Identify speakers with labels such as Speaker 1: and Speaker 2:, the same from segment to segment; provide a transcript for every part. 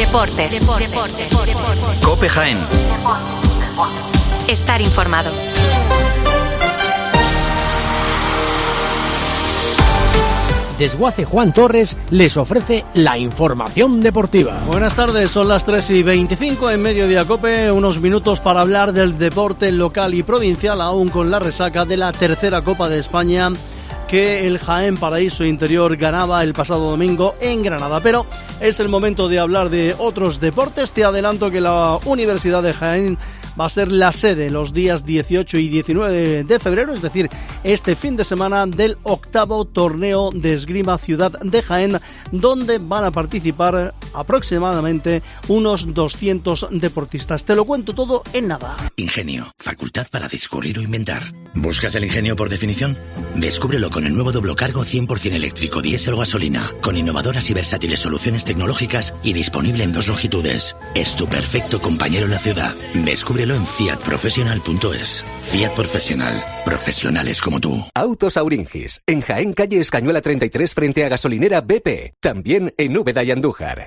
Speaker 1: Deportes.
Speaker 2: COPE Jaén.
Speaker 1: Estar informado.
Speaker 3: Desguace Juan Torres les ofrece la información deportiva.
Speaker 4: Buenas tardes, son las 3:25 en Mediodía COPE, unos minutos para hablar del deporte local y provincial, aún con la resaca de la tercera Copa de España que el Jaén Paraíso Interior ganaba el pasado domingo en Granada. Pero es el momento de hablar de otros deportes. Te adelanto que la Universidad de Jaén va a ser la sede los días 18 y 19 de febrero, es decir, este fin de semana, del 8º torneo de esgrima Ciudad de Jaén, donde van a participar aproximadamente unos 200 deportistas. Te lo cuento todo en nada.
Speaker 5: Ingenio, facultad para descubrir o inventar. ¿Buscas el ingenio por definición? Descúbrelo con el nuevo Doblocargo 100% eléctrico, diésel o gasolina, con innovadoras y versátiles soluciones tecnológicas y disponible en 2 longitudes. Es tu perfecto compañero en la ciudad. Descúbrelo en fiatprofessional.es. Fiat Professional. Profesionales como tú.
Speaker 6: Autos Auringis. En Jaén, calle Escañuela 33, frente a gasolinera BP. También en Úbeda y Andújar.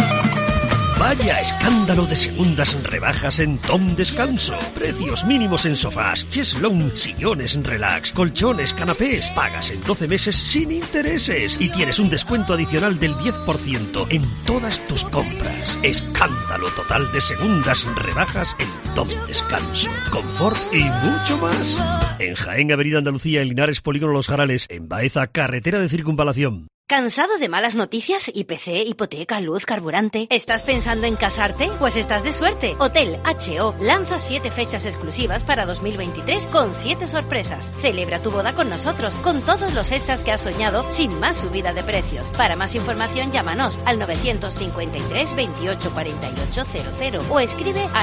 Speaker 7: Vaya escándalo de segundas rebajas en Tom Descanso. Precios mínimos en sofás, cheslón, sillones relax, colchones, canapés. Pagas en 12 meses sin intereses y tienes un descuento adicional del 10% en todas tus compras. Escándalo total de segundas rebajas en Tom Descanso. Confort y mucho más. En Jaén, Avenida Andalucía, en Linares, Polígono Los Jarales. En Baeza, carretera de circunvalación.
Speaker 8: ¿Cansado de malas noticias? IPC, hipoteca, luz, carburante. ¿Estás pensando en casarte? Pues estás de suerte. Hotel H.O. lanza 7 fechas exclusivas para 2023 con 7 sorpresas. Celebra tu boda con nosotros, con todos los extras que has soñado, sin más subida de precios. Para más información, llámanos al 953 28 48 00 o escribe a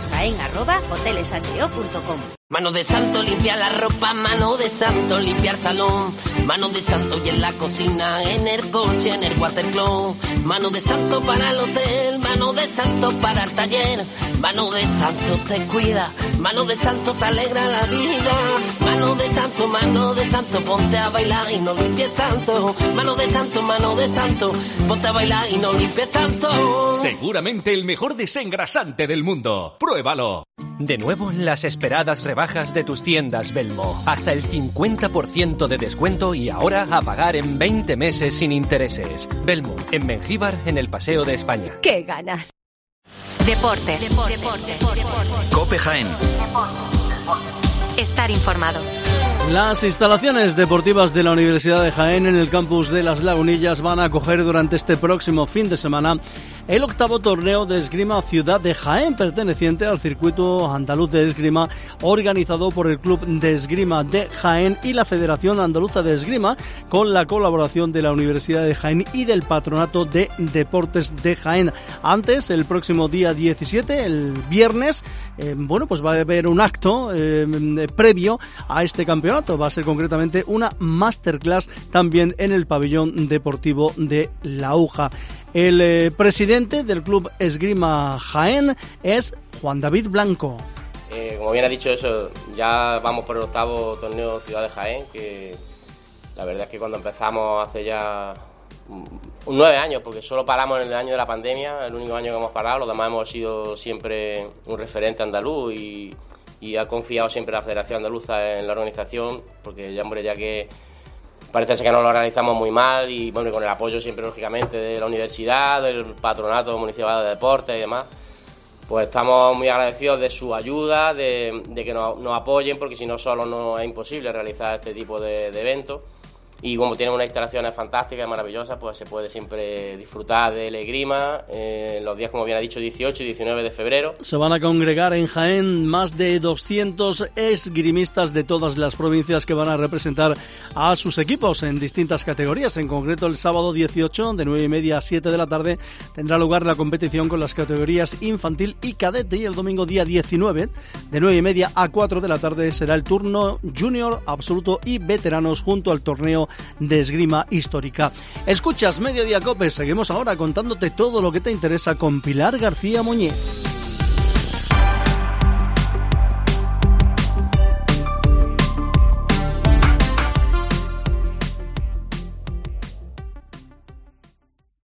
Speaker 8: eventosjaen@hotelesho.com.
Speaker 9: Mano de santo limpia la ropa, mano de santo limpia el salón, mano de santo y en la cocina, en el coche, en el watercloak, mano de santo para el hotel, mano de santo para el taller, mano de santo te cuida, mano de santo te alegra la vida, mano de santo, ponte a bailar y no limpies tanto, mano de santo, ponte a bailar y no limpies tanto.
Speaker 2: Seguramente el mejor desengrasante del mundo. ¡Pruébalo!
Speaker 3: De nuevo, las esperadas rebajas de tus tiendas Belmo. Hasta el 50% de descuento y ahora a pagar en 20 meses sin intereses. Belmo, en Mengíbar, en el Paseo de España.
Speaker 8: ¡Qué ganas!
Speaker 1: Deportes.
Speaker 2: COPE Jaén.
Speaker 1: Estar informado.
Speaker 4: Las instalaciones deportivas de la Universidad de Jaén en el campus de Las Lagunillas van a acoger durante este próximo fin de semana el 8º torneo de esgrima Ciudad de Jaén, perteneciente al circuito andaluz de esgrima, organizado por el Club de Esgrima de Jaén y la Federación Andaluza de Esgrima, con la colaboración de la Universidad de Jaén y del Patronato de Deportes de Jaén. Antes, el próximo día 17, el viernes, pues va a haber un acto previo a este campeonato. Va a ser concretamente una masterclass también en el pabellón deportivo de La Uja. El presidente del Club Esgrima Jaén es Juan David Blanco.
Speaker 10: Como bien ha dicho eso, ya vamos por el 8º torneo Ciudad de Jaén, que la verdad es que cuando empezamos hace ya 9 años, porque solo paramos en el año de la pandemia, el único año que hemos parado, los demás hemos sido siempre un referente andaluz y ha confiado siempre la Federación Andaluza en la organización, porque ya que parece ser que no lo organizamos muy mal y bueno, y con el apoyo siempre lógicamente de la universidad, del Patronato Municipal de Deportes y demás, pues estamos muy agradecidos de su ayuda, de que nos apoyen, porque si no solo no es imposible realizar este tipo de eventos. Y como tienen unas instalaciones fantásticas y maravillosas, pues se puede siempre disfrutar del esgrima los días, como bien ha dicho, 18 y 19 de febrero.
Speaker 4: Se van a congregar en Jaén más de 200 esgrimistas de todas las provincias que van a representar a sus equipos en distintas categorías. En concreto, el sábado 18, de 9:30 a 7 de la tarde, tendrá lugar la competición con las categorías infantil y cadete, y el domingo día 19, de 9:30 a 4 de la tarde, será el turno junior, absoluto y veteranos junto al torneo de esgrima histórica. Escuchas Mediodía COPE, seguimos ahora contándote todo lo que te interesa con Pilar García Muñiz.